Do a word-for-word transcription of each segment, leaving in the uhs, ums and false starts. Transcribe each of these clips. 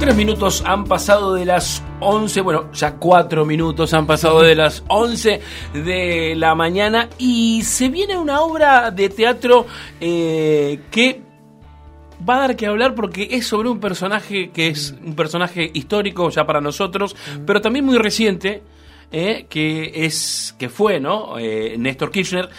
Tres minutos han pasado de las once, bueno, ya cuatro minutos han pasado de las once de la mañana y se viene una obra de teatro eh, que va a dar que hablar porque es sobre un personaje que es un personaje histórico ya para nosotros, pero también muy reciente. Eh, que es que fue no eh, Néstor Kirchner,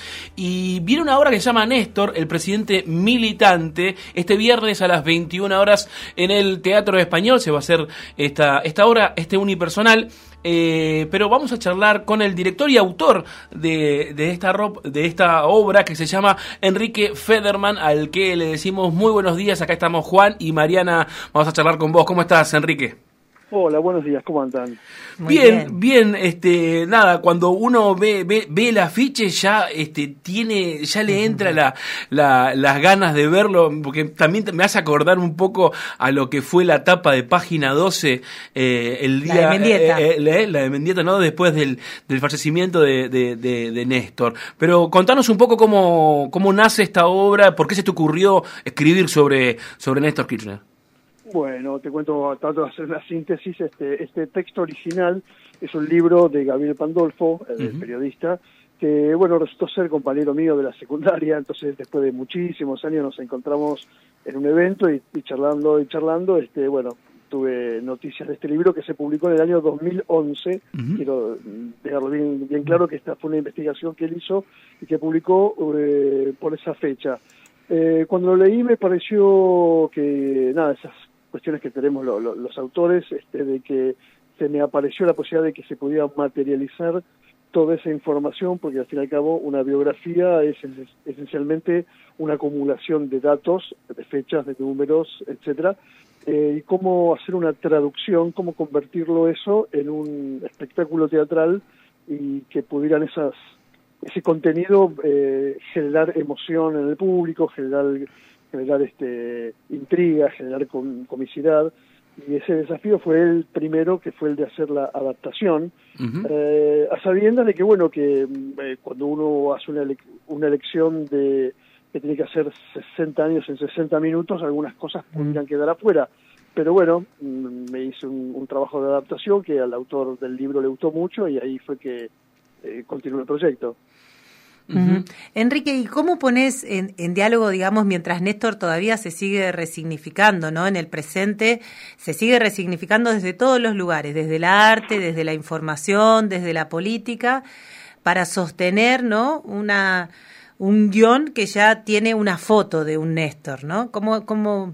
y viene una obra que se llama Néstor, el presidente militante. Este viernes a las veintiuna horas en el Teatro Español se va a hacer esta, esta obra, este unipersonal. Eh, pero vamos a charlar con el director y autor de, de, esta, de esta obra, que se llama Enrique Federman, al que le decimos muy buenos días. Acá estamos Juan y Mariana, vamos a charlar con vos. ¿Cómo estás, Enrique? Hola, buenos días, ¿cómo andan? Muy bien, bien, bien, este, nada, cuando uno ve, ve, ve el afiche ya, este, tiene, ya le entra la, la, las ganas de verlo, porque también me hace acordar un poco a lo que fue la tapa de Página doce, eh, el día, la de Mendieta, eh, eh, la, la de Mendieta, ¿no? Después del, del fallecimiento de, de, de, de Néstor. Pero contanos un poco cómo, cómo nace esta obra, por qué se te ocurrió escribir sobre, sobre Néstor Kirchner. Bueno, te cuento, trato de hacer una síntesis. Este, este texto original es un libro de Gabriel Pandolfo, el uh-huh. periodista, que, bueno, resultó ser compañero mío de la secundaria. Entonces, después de muchísimos años nos encontramos en un evento y, y charlando y charlando, este, bueno, tuve noticias de este libro que se publicó en el año dos mil once. Uh-huh. Quiero dejarlo bien, bien claro que esta fue una investigación que él hizo y que publicó eh, por esa fecha. Eh, cuando lo leí me pareció que, nada, esas cuestiones que tenemos lo, lo, los autores, este, de que se me apareció la posibilidad de que se pudiera materializar toda esa información, porque al fin y al cabo una biografía es, es esencialmente una acumulación de datos, de fechas, de números, etcétera, eh, y cómo hacer una traducción, cómo convertirlo eso en un espectáculo teatral y que pudieran esas ese contenido eh, generar emoción en el público, generar generar este intriga, generar com comicidad, y ese desafío fue el primero, que fue el de hacer la adaptación, uh-huh. eh, a sabiendas de que, bueno, que eh, cuando uno hace una, ele una elección de que tiene que hacer sesenta años en sesenta minutos, algunas cosas pudieran quedar afuera, pero bueno, me hice un, un trabajo de adaptación que al autor del libro le gustó mucho, y ahí fue que eh, continuó el proyecto. Uh-huh. Enrique, ¿y cómo pones en, en diálogo, digamos, mientras Néstor todavía se sigue resignificando, ¿no? En el presente se sigue resignificando desde todos los lugares, desde el arte, desde la información, desde la política, para sostener, ¿no? Una, un guión que ya tiene una foto de un Néstor, ¿no? ¿Cómo, cómo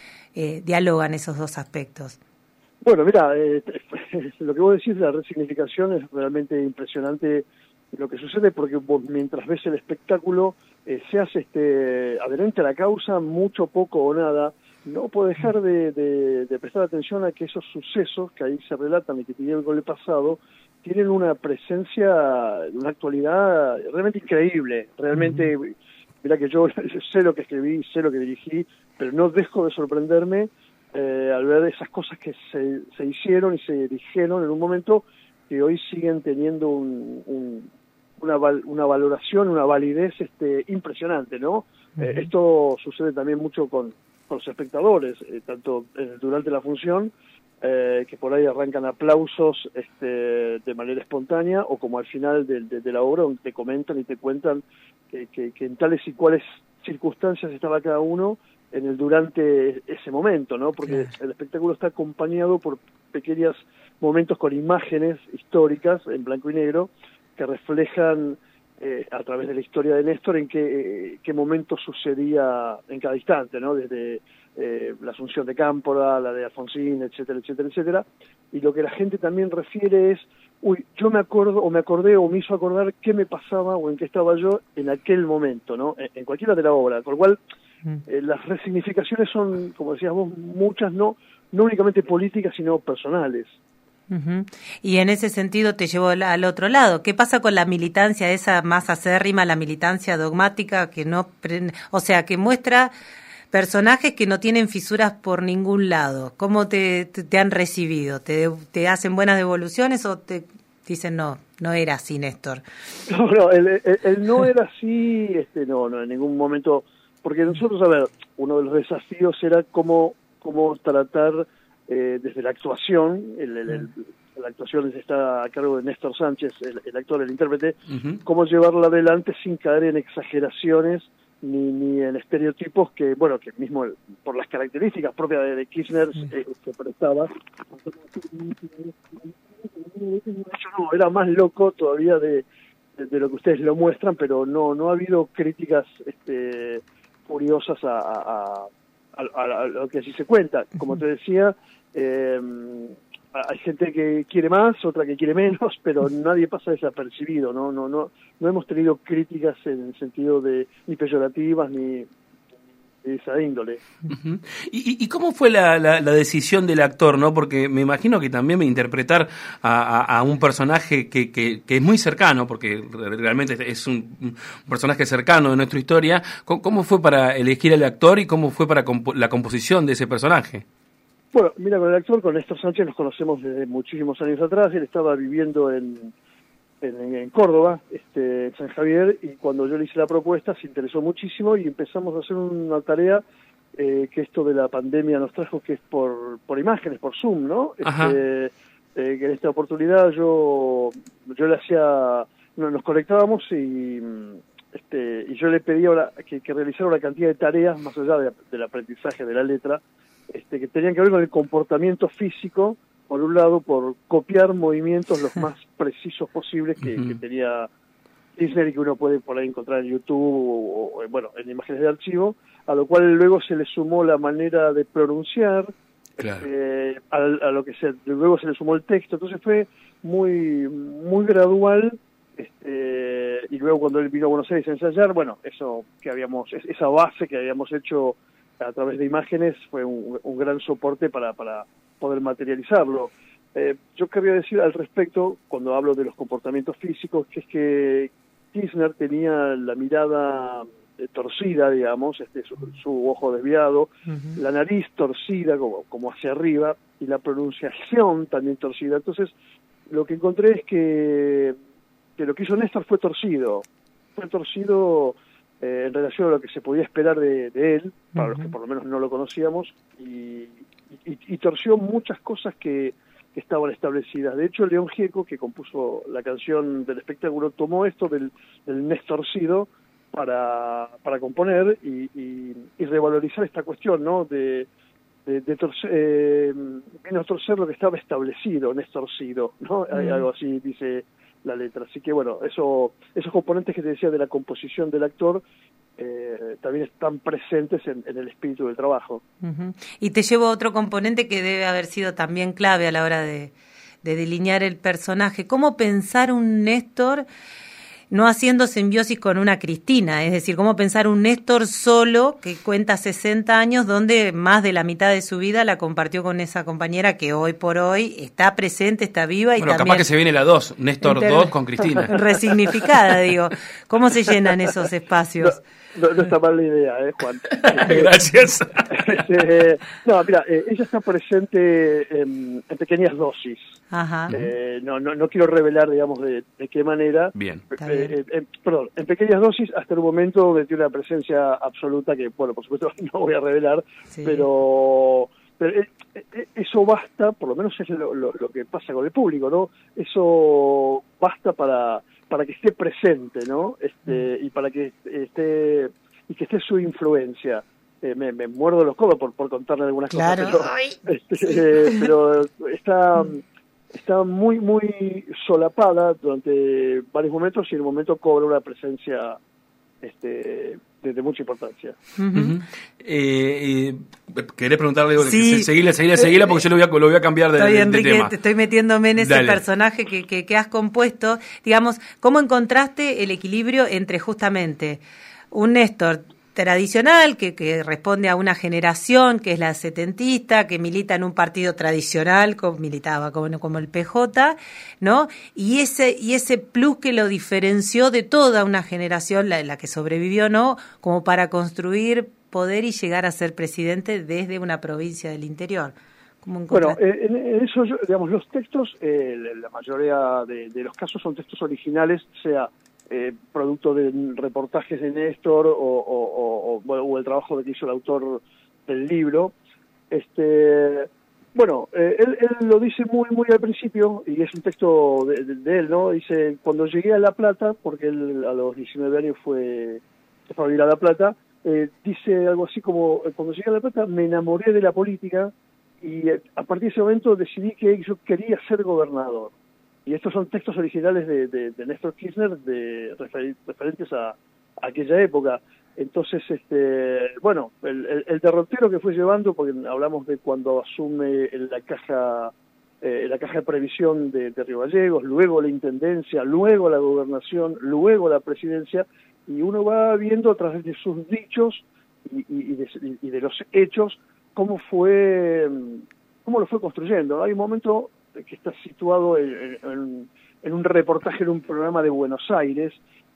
eh, dialogan esos dos aspectos? Bueno, mira, eh, lo que vos decís de la resignificación es realmente impresionante lo que sucede, porque vos, mientras ves el espectáculo, eh, seas este, adherente a la causa, mucho, poco o nada, no puedes dejar de, de, de prestar atención a que esos sucesos que ahí se relatan y que tienen con el pasado, tienen una presencia, una actualidad realmente increíble. Realmente, uh-huh. Mira que yo sé lo que escribí, sé lo que dirigí, pero no dejo de sorprenderme eh, al ver esas cosas que se, se hicieron y se dijeron en un momento que hoy siguen teniendo un, un, una, val, una valoración, una validez este, impresionante, ¿no? Uh-huh. Eh, esto sucede también mucho con, con los espectadores, eh, tanto eh, durante la función, eh, que por ahí arrancan aplausos este, de manera espontánea, o como al final de, de, de la obra, donde te comentan y te cuentan que, que, que en tales y cuales circunstancias estaba cada uno en el durante ese momento, ¿no? Porque claro, el espectáculo está acompañado por pequeños momentos con imágenes históricas en blanco y negro que reflejan eh, a través de la historia de Néstor en qué, eh, qué momento sucedía en cada instante, ¿no? Desde eh, la asunción de Cámpora, la de Alfonsín, etcétera, etcétera, etcétera. Y lo que la gente también refiere es, uy, yo me acuerdo, o me acordé, o me hizo acordar qué me pasaba o en qué estaba yo en aquel momento, ¿no? En, en cualquiera de la obra, con lo cual eh, las resignificaciones son, como decías vos, muchas, no, no únicamente políticas, sino personales. Uh-huh. Y en ese sentido te llevo al otro lado. ¿Qué pasa con la militancia esa más acérrima, la militancia dogmática, que no, o sea, que muestra personajes que no tienen fisuras por ningún lado? ¿Cómo te, te, te han recibido? ¿Te, ¿Te hacen buenas devoluciones o te dicen no, no era así, Néstor? No, no, el, el, el no era así, este, no, no, en ningún momento, porque nosotros, a ver, uno de los desafíos era cómo, cómo tratar eh, desde la actuación, el, el, el, la actuación está a cargo de Néstor Sánchez, el, el actor, el intérprete, uh-huh. cómo llevarla adelante sin caer en exageraciones ni, ni en estereotipos que, bueno, que mismo por las características propias de, de Kirchner eh, se prestaba. No, era más loco todavía de, de, de lo que ustedes lo muestran, pero no no ha habido críticas este, curiosas a, a, a, a, a lo que así se cuenta. Como te decía, eh, hay gente que quiere más, otra que quiere menos, pero nadie pasa desapercibido, ¿no? No, no, no hemos tenido críticas en el sentido de ni peyorativas ni de esa índole. Uh-huh. ¿Y, ¿Y cómo fue la, la, la decisión del actor, no? Porque me imagino que también interpretar a, a, a un personaje que, que, que es muy cercano, porque realmente es un, un personaje cercano de nuestra historia. ¿Cómo, cómo fue para elegir al actor y cómo fue para compo- la composición de ese personaje? Bueno, mira, con el actor, con Néstor Sánchez, nos conocemos desde muchísimos años atrás. Él estaba viviendo en En, en Córdoba, este, en San Javier, y cuando yo le hice la propuesta se interesó muchísimo y empezamos a hacer una tarea eh, que esto de la pandemia nos trajo, que es por por imágenes, por Zoom, ¿no? Este, eh, que en esta oportunidad yo yo le hacía, nos conectábamos y este y yo le pedía una, que, que realizara una cantidad de tareas más allá de, del aprendizaje de la letra, este, que tenían que ver con el comportamiento físico. Por un lado, por copiar movimientos los más precisos posibles que, uh-huh. que tenía Disney y que uno puede por ahí encontrar en YouTube o, o, bueno, en imágenes de archivo, a lo cual luego se le sumó la manera de pronunciar, claro. eh, a, a lo que se, luego se le sumó el texto, entonces fue muy muy gradual, este, y luego cuando él vino a Buenos Aires a ensayar, bueno, eso que habíamos, esa base que habíamos hecho a través de imágenes fue un, un gran soporte para, para poder materializarlo. Eh, yo quería decir al respecto, cuando hablo de los comportamientos físicos, que es que Kirchner tenía la mirada eh, torcida, digamos, este, su, su ojo desviado, uh-huh. la nariz torcida como, como hacia arriba, y la pronunciación también torcida. Entonces, lo que encontré es que, que lo que hizo Néstor fue torcido, fue torcido eh, en relación a lo que se podía esperar de, de él, para uh-huh. los que por lo menos no lo conocíamos, y Y, y torció muchas cosas que, que estaban establecidas. De hecho, León Gieco, que compuso la canción del espectáculo, tomó esto del, del Néstorcido para, para componer y, y, y revalorizar esta cuestión, ¿no? De, de, de torcer, eh, vino a torcer lo que estaba establecido, Néstorcido, ¿no? Mm. Hay algo así dice la letra. Así que, bueno, eso, esos componentes que te decía de la composición del actor, Eh, también están presentes en, en el espíritu del trabajo. Uh-huh. Y te llevo a otro componente que debe haber sido también clave a la hora de, de delinear el personaje. ¿Cómo pensar un Néstor no haciendo simbiosis con una Cristina? Es decir, ¿cómo pensar un Néstor solo que cuenta sesenta años, donde más de la mitad de su vida la compartió con esa compañera que hoy por hoy está presente, está viva? Y bueno, también capaz que se viene la dos, Néstor inter... dos con Cristina. Resignificada, digo. ¿Cómo se llenan esos espacios? No. No, no está mal la idea, ¿eh, Juan? Gracias. Eh, no, mira, eh, ella está presente en, en pequeñas dosis. Ajá. Eh, no, no, no quiero revelar, digamos, de, de qué manera. Bien. Eh, eh, eh, perdón, en pequeñas dosis hasta el momento donde tiene una presencia absoluta que, bueno, por supuesto no voy a revelar, sí. pero, pero eh, eh, eso basta, por lo menos es lo, lo, lo que pasa con el público, ¿no? Eso basta para... para que esté presente, ¿no? Este, y para que esté y que esté su influencia. Eh, me, me muerdo los codos por, por contarle algunas claro. cosas, pero, este, eh, pero está está muy muy solapada durante varios momentos y en un momento cobra una presencia este de, de mucha importancia. Uh-huh. Eh, eh, ¿Querés preguntarle? Sí. Seguila, seguila, seguila, porque yo lo voy a, lo voy a cambiar de, estoy, de, Enrique, de tema. Te estoy metiéndome en ese Dale. personaje que, que, que has compuesto. Digamos, ¿cómo encontraste el equilibrio entre justamente un Néstor tradicional que, que responde a una generación que es la setentista, que milita en un partido tradicional, como militaba como, como el P J, ¿no? Y ese y ese plus que lo diferenció de toda una generación, la, la que sobrevivió, ¿no? Como para construir poder y llegar a ser presidente desde una provincia del interior. Bueno, eh, en, en eso, yo, digamos, los textos, eh, la mayoría de, de los casos son textos originales, sea Eh, producto de reportajes de Néstor o, o, o, o, o el trabajo que hizo el autor del libro. Este, Bueno, eh, él, él lo dice muy muy al principio, y es un texto de, de, de él, ¿no? Dice, cuando llegué a La Plata, porque él a los diecinueve años fue, se fue a vivir a La Plata, eh, dice algo así como, cuando llegué a La Plata me enamoré de la política, y eh, a partir de ese momento decidí que yo quería ser gobernador. Y estos son textos originales de, de, de Néstor Kirchner, de, refer, referentes a, a aquella época. Entonces, este, bueno, el, el, el derrotero que fue llevando, porque hablamos de cuando asume en la caja, eh, la caja de previsión de, de Río Gallegos, luego la intendencia, luego la gobernación, luego la presidencia, y uno va viendo a través de sus dichos y, y, y, de, y de los hechos cómo fue, cómo lo fue construyendo. Hay un momento que está situado en, en, en un reportaje en un programa de Buenos Aires,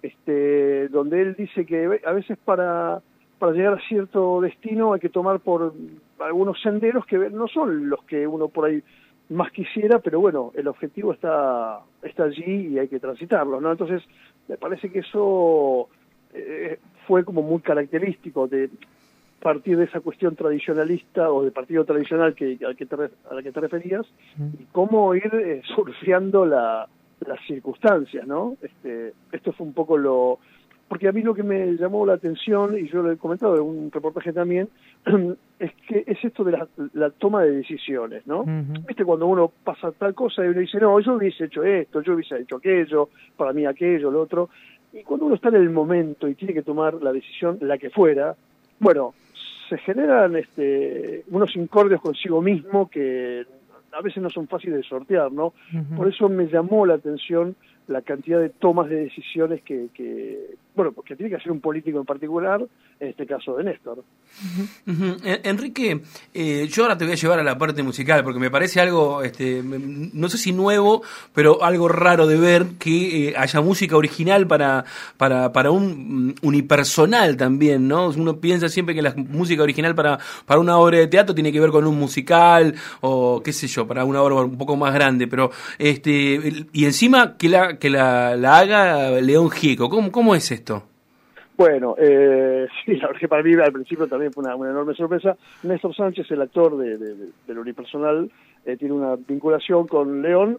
este, donde él dice que a veces para, para llegar a cierto destino hay que tomar por algunos senderos que no son los que uno por ahí más quisiera, pero bueno, el objetivo está, está allí y hay que transitarlo, ¿no? Entonces, me parece que eso eh, fue como muy característico de partir de esa cuestión tradicionalista o de partido tradicional que, al que te, a la que te referías, y cómo ir eh, surfeando la las circunstancias, ¿no? Este, esto fue un poco lo... Porque a mí lo que me llamó la atención, y yo lo he comentado en un reportaje también, es que es esto de la, la toma de decisiones, ¿no? Uh-huh. Viste, cuando uno pasa tal cosa y uno dice, no, yo hubiese hecho esto, yo hubiese hecho aquello, para mí aquello, lo otro, y cuando uno está en el momento y tiene que tomar la decisión, la que fuera, bueno, se generan este, unos incordios consigo mismo que a veces no son fáciles de sortear, ¿no? Uh-huh. Por eso me llamó la atención la cantidad de tomas de decisiones que, que, bueno, porque tiene que hacer un político en particular, en este caso de Néstor. Uh-huh. Uh-huh. Enrique, eh, yo ahora te voy a llevar a la parte musical, porque me parece algo, este, no sé si nuevo, pero algo raro de ver que eh, haya música original para, para, para un unipersonal también, ¿no? Uno piensa siempre que la música original para, para una obra de teatro tiene que ver con un musical, o qué sé yo, para una obra un poco más grande, pero este, y encima que la que la, la haga León Gieco. ¿Cómo, cómo es esto? Bueno, eh, sí, la verdad que para mí al principio también fue una, una enorme sorpresa. Néstor Sánchez, el actor de, de, de, del unipersonal, eh, tiene una vinculación con León,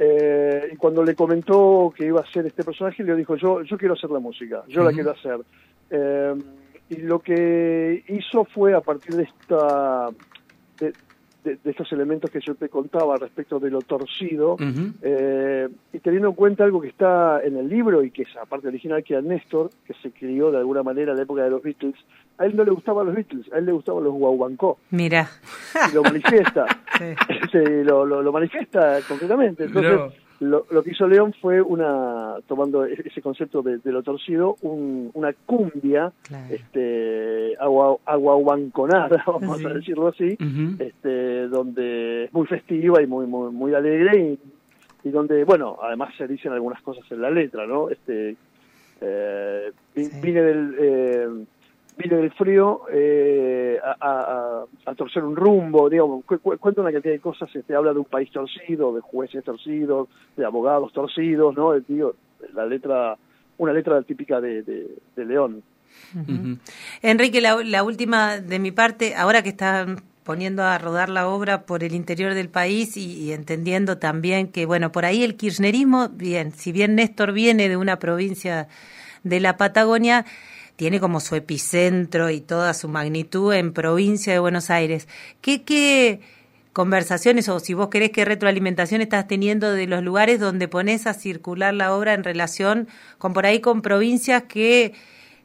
eh, y cuando le comentó que iba a ser este personaje, le dijo, yo yo quiero hacer la música, yo uh-huh. la quiero hacer. Eh, y lo que hizo fue, a partir de esta... De, De, de estos elementos que yo te contaba respecto de lo torcido, uh-huh. eh, y teniendo en cuenta algo que está en el libro y que es la parte original, que era Néstor, que se crió de alguna manera en la época de los Beatles. A él no le gustaban los Beatles, a él le gustaban los guaguancó. Mira. Y lo manifiesta, sí. este, lo, lo, lo manifiesta concretamente. Entonces, lo, lo que hizo León fue una, tomando ese concepto de, de lo torcido, un, una cumbia, claro. este, agua, aguaguanconada, vamos sí. a decirlo así, uh-huh. este, donde es muy festiva y muy, muy, muy alegre, y, y donde, bueno, además se dicen algunas cosas en la letra, ¿no? Este, eh, sí. Vine del... Eh, vine del frío eh, a, a, a torcer un rumbo, digamos, cu- cu- cuenta una cantidad de cosas, este, habla de un país torcido, de jueces torcidos, de abogados torcidos, ¿no? Digo, la letra, una letra típica de, de, de León. Uh-huh. Enrique, la, la última de mi parte, ahora que están poniendo a rodar la obra por el interior del país y, y entendiendo también que, bueno, por ahí el kirchnerismo, bien, si bien Néstor viene de una provincia de la Patagonia, tiene como su epicentro y toda su magnitud en provincia de Buenos Aires. ¿Qué, qué conversaciones, o si vos querés, qué retroalimentación estás teniendo de los lugares donde ponés a circular la obra en relación con por ahí con provincias que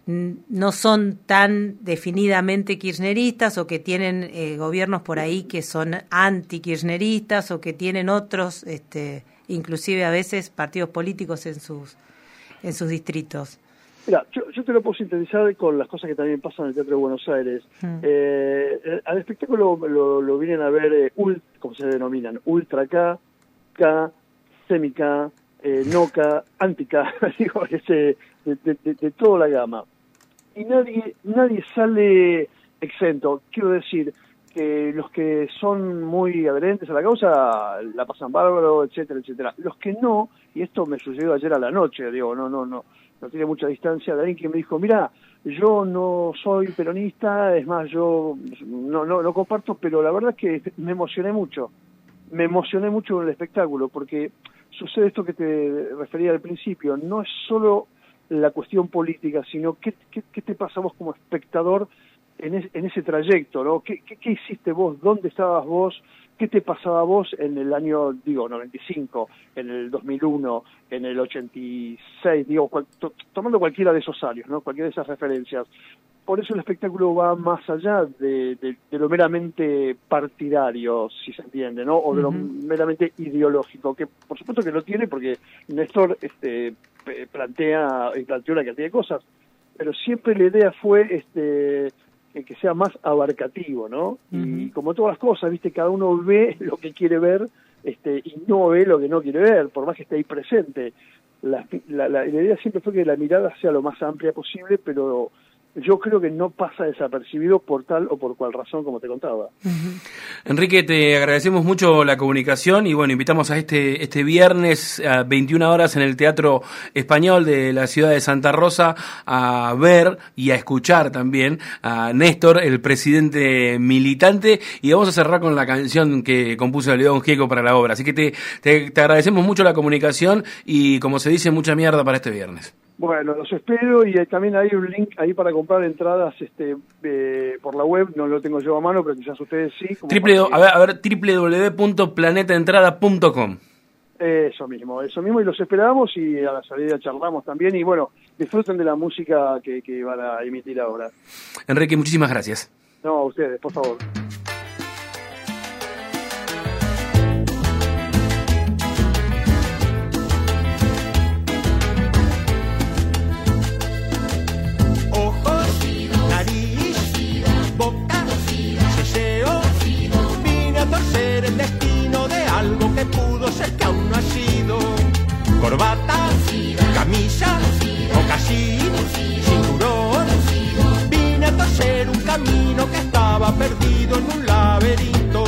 no son tan definidamente kirchneristas, o que tienen eh, gobiernos por ahí que son anti-kirchneristas, o que tienen otros, este, inclusive a veces partidos políticos en sus, en sus distritos? Mira, yo, yo te lo puedo sintetizar con las cosas que también pasan en el Teatro de Buenos Aires. Mm. Eh, al espectáculo lo, lo vienen a ver, eh, ult, como se denominan, Ultra K, K, Semi K, eh, No K, Anti K, digo, ese, de, de, de, de toda la gama. Y nadie, nadie sale exento. Quiero decir que los que son muy adherentes a la causa la pasan bárbaro, etcétera, etcétera. Los que no, y esto me sucedió ayer a la noche, digo, no, no, no. no tiene mucha distancia, de alguien que me dijo, mira, yo no soy peronista, es más, yo no, no, no comparto, pero la verdad es que me emocioné mucho, me emocioné mucho con el espectáculo, porque sucede esto que te refería al principio, no es solo la cuestión política, sino qué, qué, qué te pasa vos como espectador en, es, en ese trayecto, ¿no? ¿Qué, qué, ¿Qué hiciste vos? ¿Dónde estabas vos? ¿Qué te pasaba a vos en el año, digo, noventa y cinco, en el dos mil uno, en el ochenta y seis, digo, cual, to, tomando cualquiera de esos años, ¿no? Cualquiera de esas referencias. Por eso el espectáculo va más allá de, de, de lo meramente partidario, si se entiende, ¿no? O de lo uh-huh. meramente ideológico, que por supuesto que lo tiene, porque Néstor este, plantea y planteó una cantidad de cosas, pero siempre la idea fue este que sea más abarcativo, ¿no? Uh-huh. Y como todas las cosas, viste, cada uno ve lo que quiere ver este y no ve lo que no quiere ver, por más que esté ahí presente. La, la, la, la idea siempre fue que la mirada sea lo más amplia posible, pero yo creo que no pasa desapercibido por tal o por cual razón, como te contaba. Uh-huh. Enrique, te agradecemos mucho la comunicación y bueno, invitamos a este este viernes a veintiuna horas en el Teatro Español de la ciudad de Santa Rosa a ver y a escuchar también a Néstor, el presidente militante, y vamos a cerrar con la canción que compuso León Gieco para la obra. Así que te, te, te agradecemos mucho la comunicación y, como se dice, mucha mierda para este viernes. Bueno, los espero y también hay un link ahí para comprar entradas este eh, por la web, no lo tengo yo a mano, pero quizás ustedes sí. Triple, que... a ver, a ver, doble u doble u doble u punto planeta entrada punto com. Eso mismo, eso mismo, y los esperamos y a la salida charlamos también y bueno, disfruten de la música que, que van a emitir ahora. Enrique, muchísimas gracias. No, a ustedes, por favor. Que pudo ser que aún no ha sido corbata, camisa, mocasín, cinturón. Vine a torcer un camino que estaba perdido en un laberinto.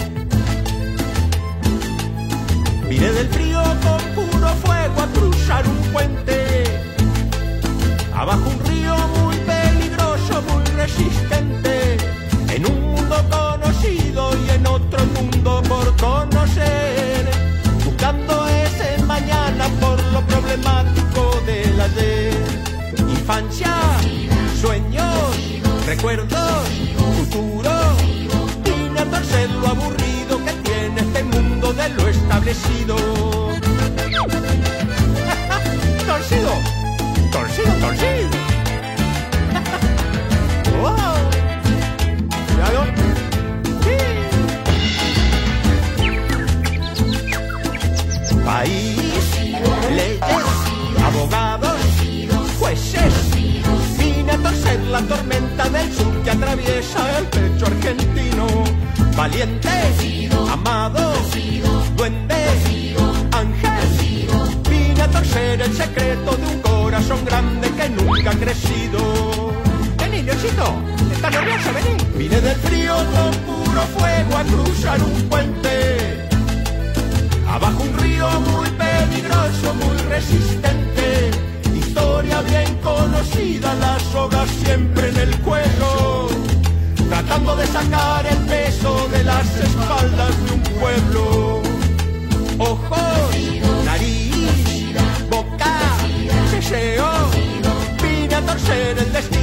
Vine del frío con puro fuego a cruzar un puente, abajo un río muy peligroso, muy resistente, en un mundo conocido y en otro mundo por conocer, buscando ese mañana por lo problemático del ayer. Infancia, sueños, recuerdos, futuro, vine a torcer lo aburrido que tiene este mundo de lo establecido. Torcido, torcido, torcido. Wow. País, leyes, abogados, jueces, vine a torcer la tormenta del sur que atraviesa el pecho argentino. Valiente, amado, duende, ángel, vine a torcer el secreto de un corazón grande que nunca ha crecido. Vení, Leoncito, ¿estás nervioso? Vení. Vine del frío con puro fuego a cruzar un puente, abajo un río muy peligroso, muy resistente, historia bien conocida, la soga siempre en el cuello, tratando de sacar el peso de las espaldas de un pueblo. Ojos, nariz, boca, deseo, vine a torcer el destino